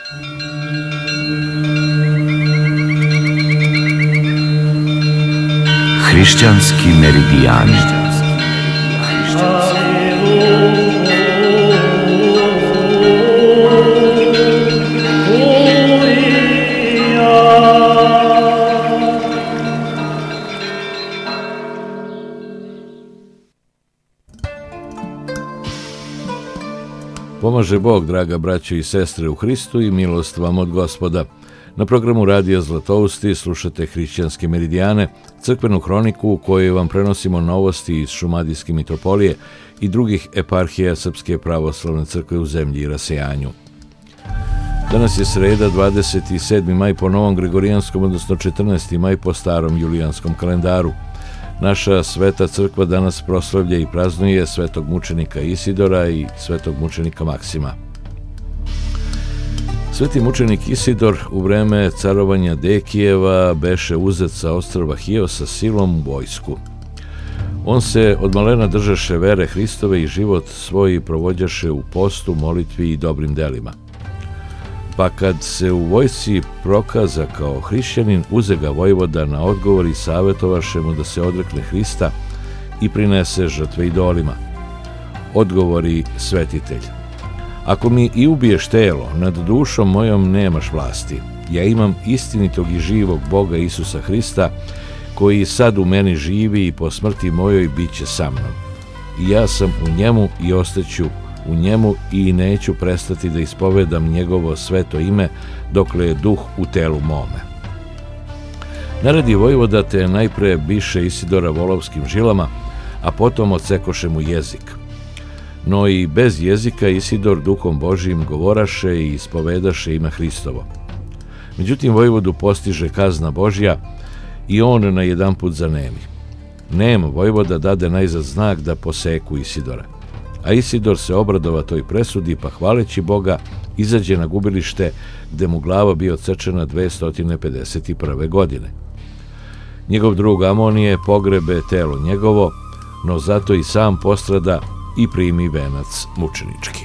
Hrišćanski meridijani. Pomaže Bog, draga braćo i sestre u Hristu, i milost vam od Gospoda. Na programu Radija Zlatousti slušate Hrišćanske meridijane, crkvenu hroniku u kojoj vam prenosimo novosti iz Šumadijske mitropolije i drugih eparhija Srpske pravoslavne crkve u zemlji i rasejanju. Danas je sreda, 27. maj po novom gregorijanskom, odnosno 14. maj po starom julijanskom kalendaru. Naša sveta crkva danas proslavlja i praznuje svetog mučenika Isidora i svetog mučenika Maksima. Sveti mučenik Isidor u vreme carovanja Dekijeva beše uzet sa ostrva Hiosa silom u vojsku. On se od malena držaše vere Hristove i život svoj provođaše u postu, molitvi i dobrim delima. Pa kad se u vojsci prokaza kao hrišćanin, uze ga vojvoda na odgovor i savjetovaše mu da se odrekne Hrista i prinese žrtve idolima. Odgovori svetitelj: ako mi i ubiješ telo, nad dušom mojom nemaš vlasti. Ja imam istinitog i živog Boga Isusa Hrista, koji sad u meni živi i po smrti mojoj bit će sa mnom. I ja sam u njemu i ostaću u njemu i neću prestati da ispovedam njegovo sveto ime dokle je duh u telu mome. Naredi vojvoda, te najpre biše Isidora volovskim žilama, a potom odsekoše mu jezik. No i bez jezika Isidor duhom Božijim govoraše i ispovedaše ime Hristovo. Međutim, vojvodu postiže kazna Božja i on na jedan put zanemi. Nem vojvoda dade najzad znak da poseku Isidora. A Isidor se obradova toj presudi, pa hvaleći Boga izađe na gubilište gde mu glava bio odsečena 251. godine. Njegov drug Amonije pogrebe telo njegovo, no zato i sam postrada i primi venac mučenički.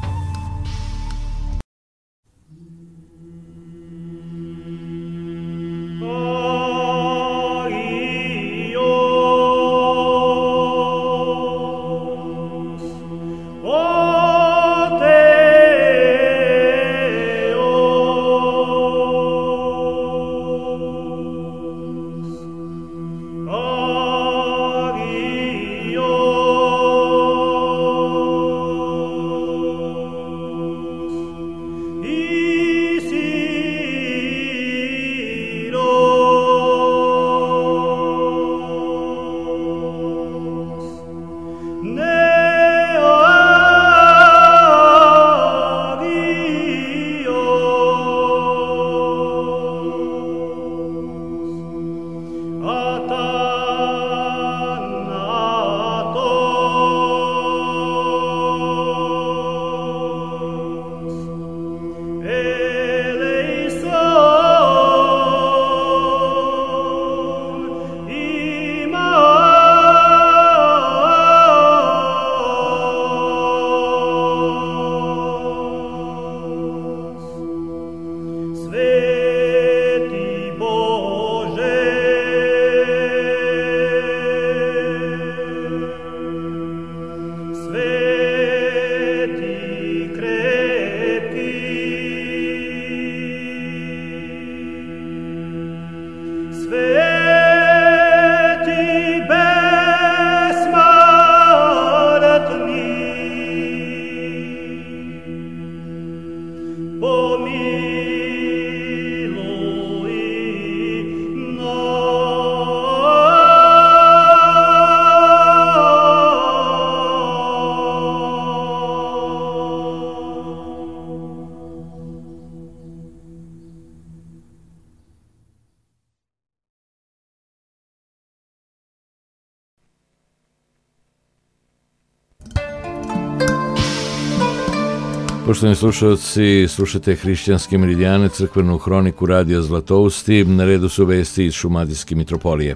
Poštovani slušalci, slušate Hrišćanske meridijane, crkvenu hroniku Radija Zlatousti. Na redu su vesti iz Šumadijske mitropolije.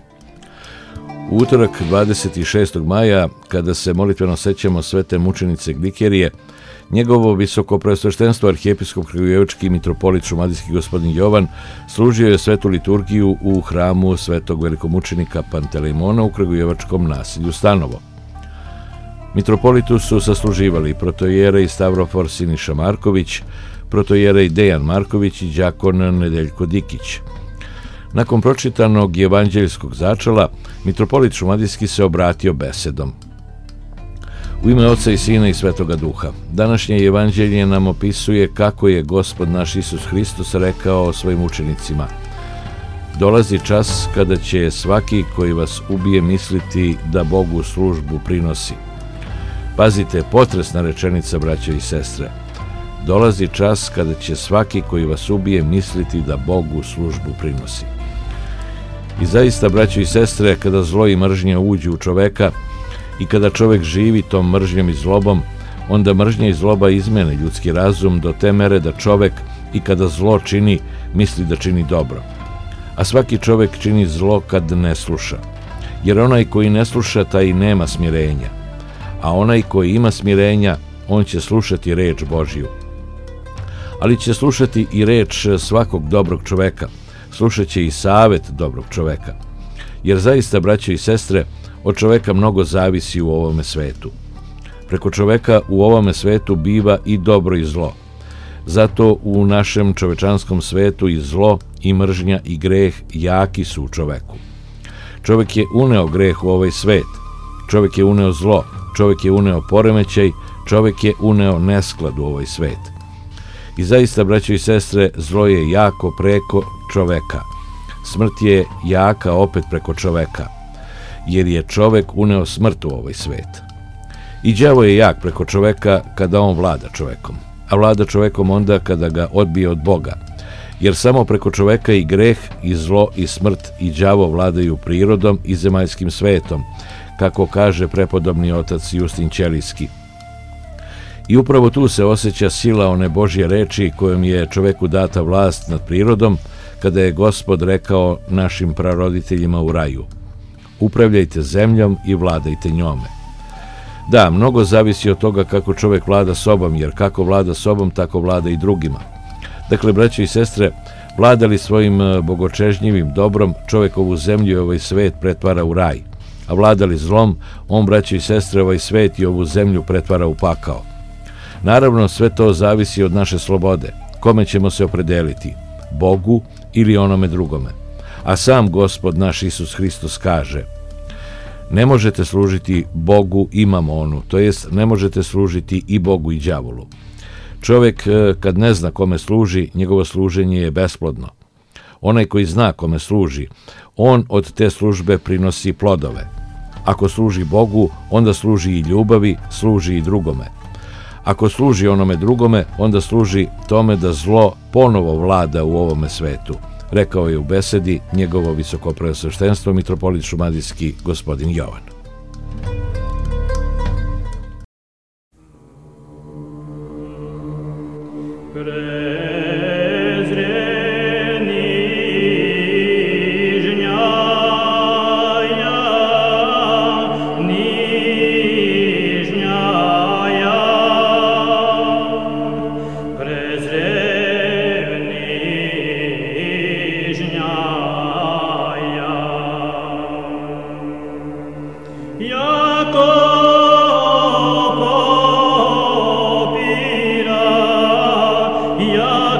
U utorak 26. maja, kada se molitveno sećamo svete mučenice Glikerije, Njegovo visokopreosveštenstvo arhijepiskop kragujevački mitropolit šumadijski gospodin Jovan služio je svetu liturgiju u hramu svetog velikomučenika Pantelejmona u kragujevačkom naselju Stanovo. Mitropolitu su sasluživali protojerej Stavrofor Siniša Marković, protojerej Dejan Marković i đakon Nedeljko Dikić. Nakon pročitanog evanđeljskog začela, mitropolit šumadijski se obratio besedom. U ime Oca i Sina i Svetoga Duha, današnje evanđelje nam opisuje kako je Gospod naš Isus Hristos rekao svojim učenicima: dolazi čas kada će svaki koji vas ubije misliti da Bogu službu prinosi. Pazite, potresna rečenica, braćo i sestre. Dolazi čas kada će svaki koji vas ubije misliti da Bogu službu prinosi. I zaista, braćo i sestre, kada zlo i mržnja uđu u čoveka i kada čovek živi tom mržnjom i zlobom, onda mržnja i zloba izmene ljudski razum do te mere da čovek i kada zlo čini, misli da čini dobro. A svaki čovek čini zlo kad ne sluša, jer onaj koji ne sluša, taj nema smirenja. A onaj koji ima smirenja, on će slušati reč Božju. Ali će slušati i reč svakog dobrog čoveka, slušat će i savet dobrog čoveka. Jer zaista, braćo i sestre, od čoveka mnogo zavisi u ovome svetu. Preko čoveka u ovome svetu biva i dobro i zlo. Zato u našem čovečanskom svetu i zlo, i mržnja, i greh jaki su u čoveku. Čovek je uneo greh u ovaj svet, čovek je uneo zlo, čovek je uneo poremećaj, čovek je uneo nesklad u ovaj svet. I zaista, braćo i sestre, zlo je jako preko čoveka. Smrt je jaka opet preko čoveka, jer je čovek uneo smrt u ovaj svet. I đavo je jak preko čoveka kada on vlada čovekom, a vlada čovekom onda kada ga odbije od Boga, jer samo preko čoveka i greh, i zlo, i smrt, i đavo vladaju prirodom i zemaljskim svetom, kako kaže prepodobni otac Justin Ćelijski. I upravo tu se osjeća sila one Božje reči kojom je čoveku data vlast nad prirodom, kada je Gospod rekao našim praroditeljima u raju: upravljajte zemljom i vladajte njome. Da, mnogo zavisi od toga kako čovek vlada sobom, jer kako vlada sobom, tako vlada i drugima. Dakle, braćo i sestre, vladali svojim bogočežnjivim dobrom, čovek ovu zemlju i ovaj svet pretvara u raj, a vladali zlom, on, braćo i sestre, ovaj svet i ovu zemlju pretvara u pakao. Naravno, sve to zavisi od naše slobode. Kome ćemo se opredeliti? Bogu ili onome drugome? A sam Gospod naš Isus Hristos kaže: ne možete služiti Bogu i mamonu, to jest ne možete služiti i Bogu i đavolu. Čovjek kad ne zna kome služi, njegovo služenje je besplodno. Onaj koji zna kome služi, on od te službe prinosi plodove. Ako služi Bogu, onda služi i ljubavi, služi i drugome. Ako služi onome drugome, onda služi tome da zlo ponovo vlada u ovome svetu, rekao je u besedi njegovo visokopreosveštenstvo mitropolit šumadijski gospodin Jovan. Ja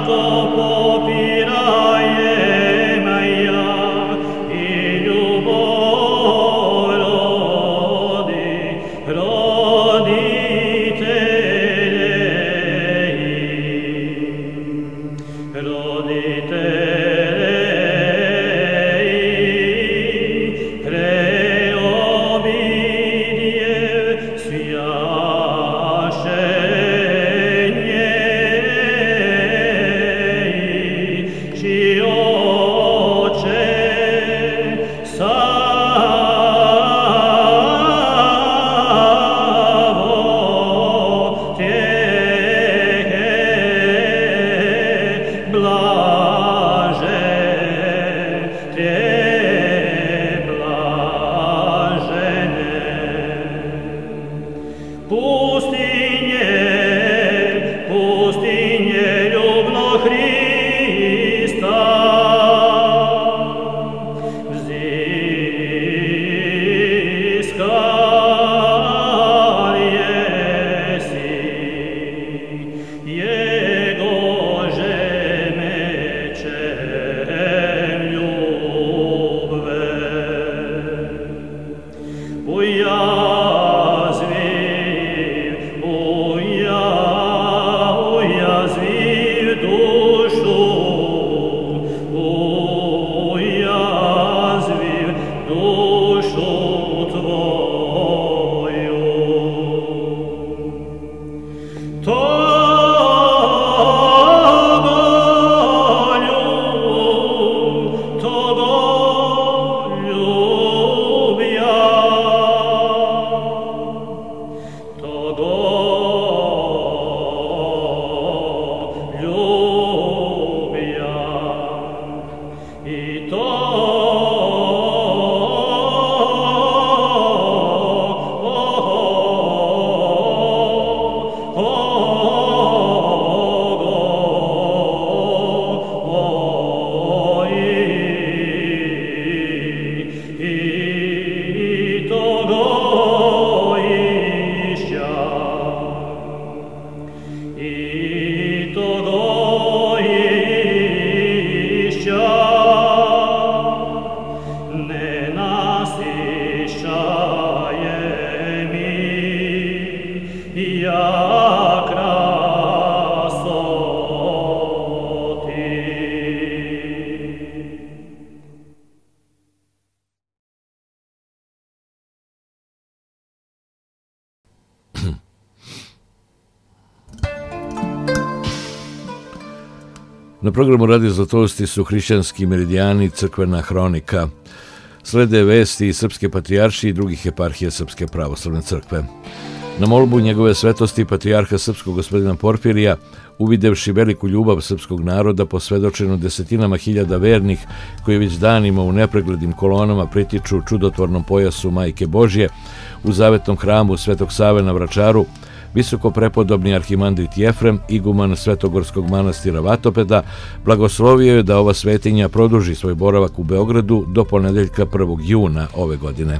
Na programu Radio Zlatovosti su hrišćanski meridijani, crkvena hronika. Slede vesti iz Srpske patrijaršije i drugih eparhija Srpske pravoslavne crkve. Na molbu njegove svetosti patrijarha srpskog gospodina Porfirija, uvidevši veliku ljubav srpskog naroda posvedočenu desetinama hiljada vernih koji već danima u nepreglednim kolonama pritiču čudotvornom pojasu Majke Božje u zavetnom hramu Svetog Save na Vračaru, visoko prepodobni arhimandrit Jefrem, iguman Svetogorskog manastira Vatopeda, blagoslovio je da ova svetinja produži svoj boravak u Beogradu do ponedeljka 1. juna ove godine.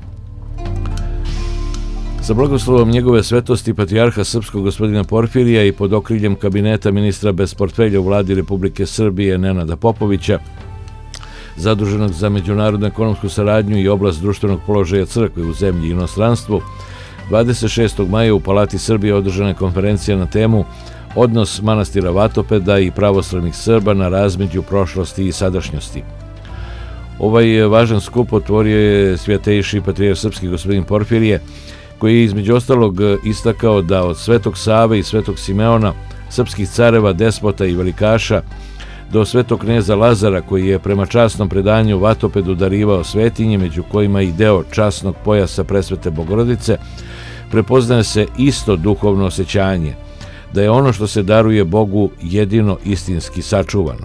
Sa blagoslovom njegove svetosti patrijarha srpskog gospodina Porfirija i pod okriljem kabineta ministra bez portfelja u vladi Republike Srbije Nenada Popovića, zaduženog za međunarodnu ekonomsku saradnju i oblast društvenog položaja crkve u zemlji i inostranstvu, 26. maja u Palati Srbije održana je konferencija na temu Odnos manastira Vatopeda i pravoslavnih Srba na razmeđu prošlosti i sadašnjosti. Ovaj važan skup otvorio je svjetejši patrijarh srpski gospodin Porfirije, koji je između ostalog istakao da od Svetog Save i Svetog Simeona, srpskih careva, despota i velikaša, do Svetog kneza Lazara, koji je prema časnom predanju Vatopedu darivao svetinje, među kojima i deo časnog pojasa Presvete Bogorodice, prepoznaje se isto duhovno osjećanje, da je ono što se daruje Bogu jedino istinski sačuvano.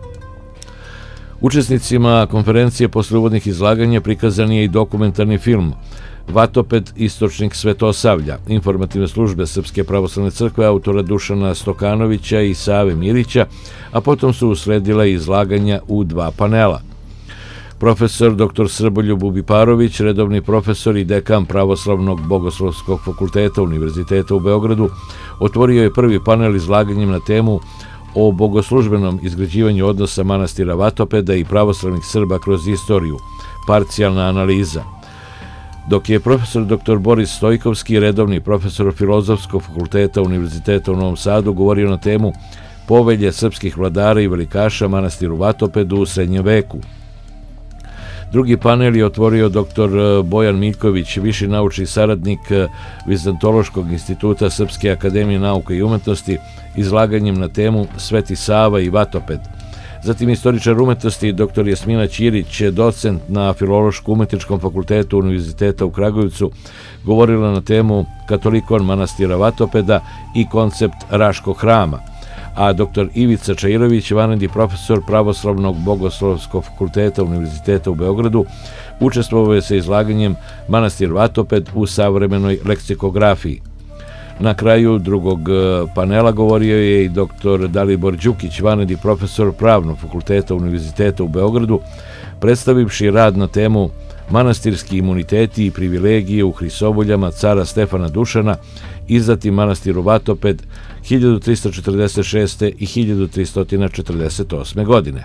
Učesnicima konferencije posle uvodnih izlaganja prikazan je i dokumentarni film Vatoped, istočnik Svetosavlja, informativne službe Srpske pravoslavne crkve autora Dušana Stokanovića i Save Mirića, a potom su usledila izlaganja u dva panela. Profesor dr. Srboljub Ubiparović, redovni profesor i dekan Pravoslavnog bogoslovskog fakulteta Univerziteta u Beogradu, otvorio je prvi panel izlaganjem na temu o bogoslužbenom izgrađivanju odnosa manastira Vatopeda i pravoslavnih Srba kroz istoriju, parcijalna analiza, dok je profesor dr. Boris Stojkovski, redovni profesor Filozofskog fakulteta Univerziteta u Novom Sadu, govorio na temu Povelje srpskih vladara i velikaša manastiru Vatopedu u srednjem veku. Drugi panel je otvorio dr. Bojan Miljković, viši naučni saradnik Vizantološkog instituta Srpske akademije nauka i umetnosti, izlaganjem na temu Sveti Sava i Vatoped. Zatim istoričar umetnosti dr. Jasmina Ćirić, docent na Filološko-umetničkom fakultetu Univerziteta u Kragujevcu, govorila na temu Katolikon manastira Vatopeda i koncept Raškog hrama, a dr. Ivica Čairović, vanredni profesor Pravoslavnog bogoslovskog fakulteta Univerziteta u Beogradu, učestvovao je sa izlaganjem Manastir Vatoped u savremenoj leksikografiji. Na kraju drugog panela govorio je i dr. Dalibor Đukić, vanredni profesor Pravnog fakulteta Univerziteta u Beogradu, predstavivši rad na temu Manastirski imuniteti i privilegije u Hrisoboljama cara Stefana Dušana, izdati manastiru Vatoped 1346. i 1348. godine.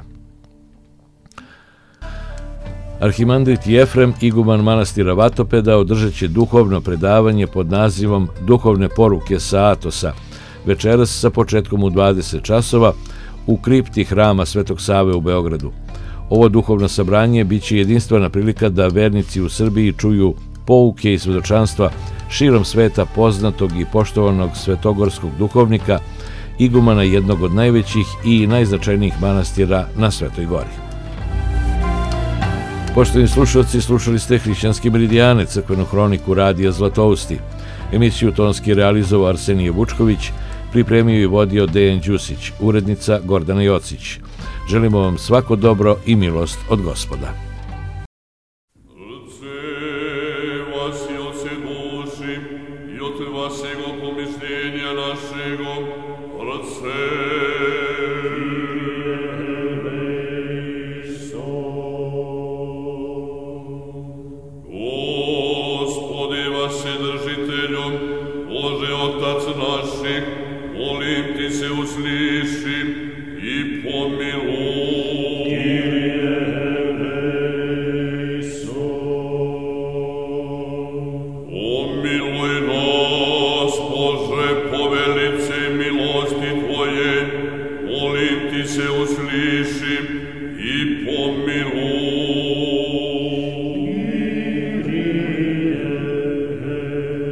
Arhimandrit Jefrem, iguman manastira Vatopeda, održat će duhovno predavanje pod nazivom Duhovne poruke sa Atosa, večeras sa početkom u 20 časova u kripti hrama Svetog Save u Beogradu. Ovo duhovno sabranje biće jedinstvena prilika da vernici u Srbiji čuju pouke i svedočanstva širom sveta poznatog i poštovanog svetogorskog duhovnika, igumana jednog od najvećih i najznačajnijih manastira na Svetoj gori. Poštovani slušalci, slušali ste Hrišćanski meridijane, crkvenu hroniku Radija Zlatovosti. Emisiju tonski realizovao Arsenije Vučković, pripremio i vodio Dejan Đusić, urednica Gordana Jocić. Želimo vam svako dobro i milost od Gospoda.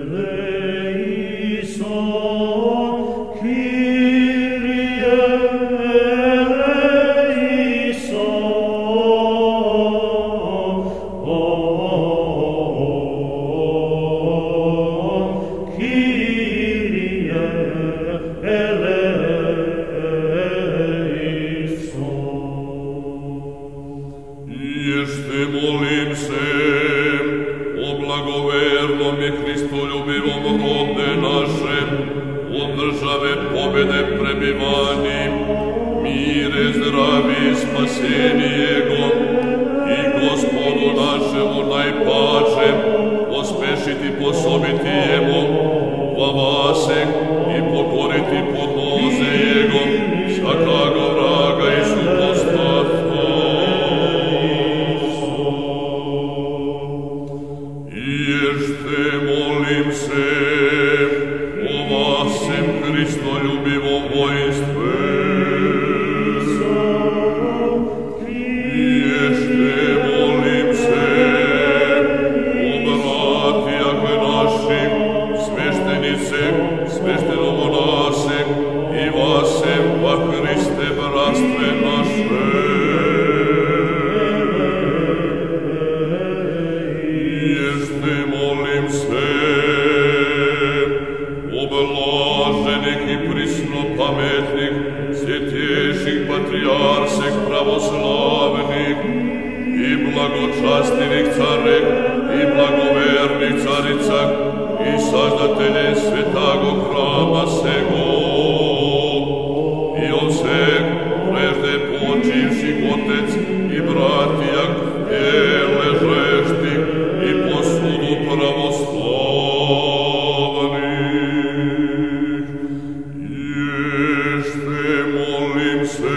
Kyrie slave pobede prebivani, mire, zdravi, spasenje Jego, i Gospodu našemu najpače, pospešiti, posobiti Jemu, vavasek i pokoriti podnoze Jego, svakaga vraga i supostavstva. Ješte, molim se, o vasem Hristoljubivom vojstve. Ješte, molim se, o bratijah našim, sveštenice, sveštenomonasek i vasem, pa Hriste, bratstve naše. Ješte, molim se, o blaženih i prisno pametnih, svjetješih patrijarsek pravoslavnih i blagočastinih carek i blagovernih caricak i saždatelje svetagog hrama sego i o sveg prežde počivših otec i bratijak ležeštih i posudu pravoslavnih. Ješte, molim se,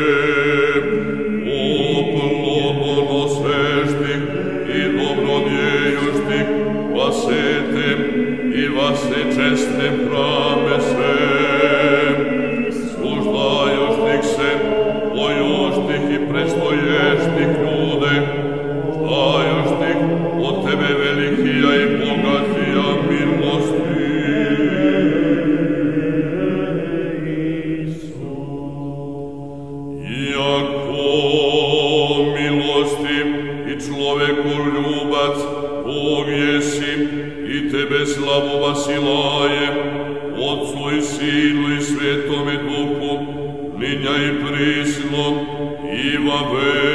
o plodno sveštih i dobrodjejuštih vasetem i vasečestem hrame svem, služdajuštih se, pojuštih i predstoještih ljude, ždajuštih od Tebe velikija i bogatija milosti. Iako milostiv i človeku ljubac, Bog jesi i Tebe slavu vasilaje, Otcu i Sinu i Svetome Duhu, ninja i prisno i va